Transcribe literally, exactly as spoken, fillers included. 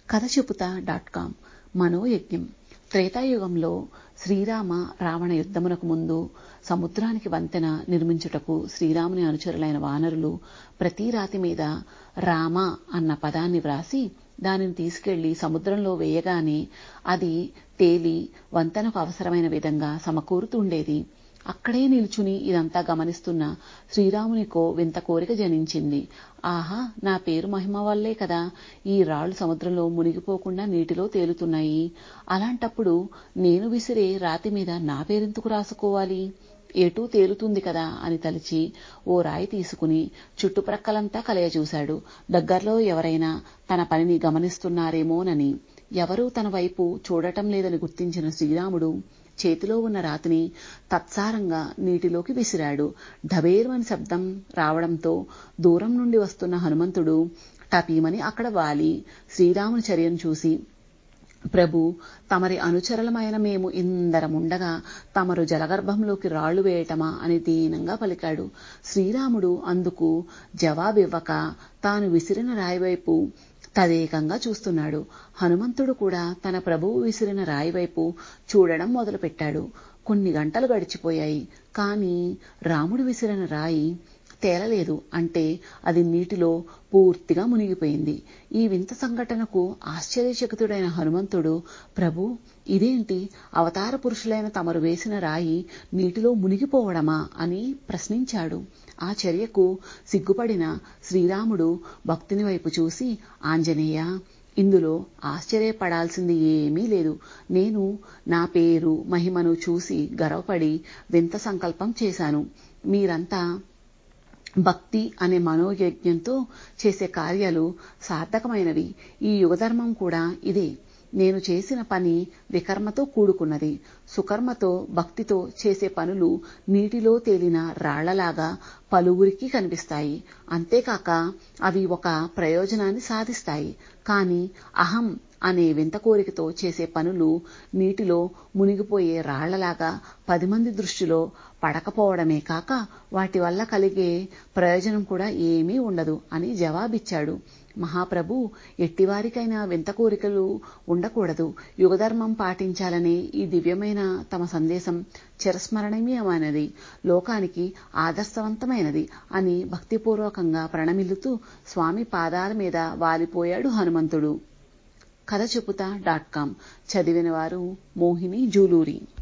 కథ చెపుతా dot com మనోయజ్ఞం. త్రేతాయుగంలో శ్రీరామ రావణ యుద్ధమునకు ముందు సముద్రానికి వంతెన నిర్మించుటకు శ్రీరాముని అనుచరులైన వానరులు ప్రతి రాతి మీద రామ అన్న పదాన్ని వ్రాసి దానిని తీసుకెళ్లి సముద్రంలో వేయగానే అది తేలి వంతెనకు అవసరమైన విధంగా సమకూరుతుండేది. అక్కడే నిల్చుని ఇదంతా గమనిస్తున్న శ్రీరామునికో వింత కోరిక జనించింది. ఆహా, నా పేరు మహిమ వల్లే కదా ఈ రాళ్లు సముద్రంలో మునిగిపోకుండా నీటిలో తేలుతున్నాయి. అలాంటప్పుడు నేను విసిరే రాతి మీద నా పేరెందుకు రాసుకోవాలి? ఎటూ తేలుతుంది కదా అని తలిచి ఓ రాయి తీసుకుని చుట్టుప్రక్కలంతా కలయజూశాడు. దగ్గర్లో ఎవరైనా తన పనిని గమనిస్తున్నారేమోనని. ఎవరూ తన వైపు చూడటం లేదని గుర్తించిన శ్రీరాముడు చేతిలో ఉన్న రాతిని తత్సారంగా నీటిలోకి విసిరాడు. ఢబేర్మని శబ్దం రావడంతో దూరం నుండి వస్తున్న హనుమంతుడు టపీమని అక్కడ వాలి శ్రీరాముని చర్యను చూసి, ప్రభు, తమరి అనుచరులమైన మేము ఇందరముండగా తమరు జలగర్భంలోకి రాళ్లు వేయటమా అని దీనంగా పలికాడు. శ్రీరాముడు అందుకు జవాబివ్వక తాను విసిరిన రాయివైపు తదేకంగా చూస్తున్నాడు. హనుమంతుడు కూడా తన ప్రభువు విసిరిన రాయివైపు చూడడం మొదలుపెట్టాడు. కొన్ని గంటలు గడిచిపోయాయి. కాని రాముడు విసిరిన రాయి తేలలేదు. అంటే అది నీటిలో పూర్తిగా మునిగిపోయింది. ఈ వింత సంఘటనకు ఆశ్చర్యచకితుడైన హనుమంతుడు, ప్రభు, ఇదేంటి? అవతార పురుషులైన తమరు వేసిన రాయి నీటిలో మునిగిపోవడమా అని ప్రశ్నించాడు. ఆ చర్యకు సిగ్గుపడిన శ్రీరాముడు భక్తుని వైపు చూసి, ఆంజనేయ, ఇందులో ఆశ్చర్యపడాల్సింది ఏమీ లేదు. నేను నా పేరు మహిమను చూసి గర్వపడి వింత సంకల్పం చేశాను. మీరంతా భక్తి అనే మనోయజ్ఞంతో చేసే కార్యాలు సార్థకమైనవి. ఈ యుగధర్మం కూడా ఇదే. నేను చేసిన పని వికర్మతో కూడుకున్నది. సుకర్మతో భక్తితో చేసే పనులు నీటిలో తేలిన రాళ్లలాగా పలువురికి కనిపిస్తాయి. అంతేకాక అవి ఒక ప్రయోజనాన్ని సాధిస్తాయి. కాని అహం అనే వింత కోరికతో చేసే పనులు నీటిలో మునిగిపోయే రాళ్లలాగా పది మంది దృష్టిలో పడకపోవడమే కాక వాటి వల్ల కలిగే ప్రయోజనం కూడా ఏమీ ఉండదు అని జవాబిచ్చాడు. మహాప్రభు, ఎట్టివారికైనా వింత కోరికలు ఉండకూడదు. యుగధర్మం పాటించాలనే ఈ దివ్యమైన తమ సందేశం చిరస్మరణీయమైనది, లోకానికి ఆదర్శవంతమైనది అని భక్తిపూర్వకంగా ప్రణమిల్లుతూ స్వామి పాదాల మీద వాలిపోయాడు హనుమంతుడు. కథ చెపుతా డాట్ కామ్ చదివిన వారు మోహిని జూలూరి.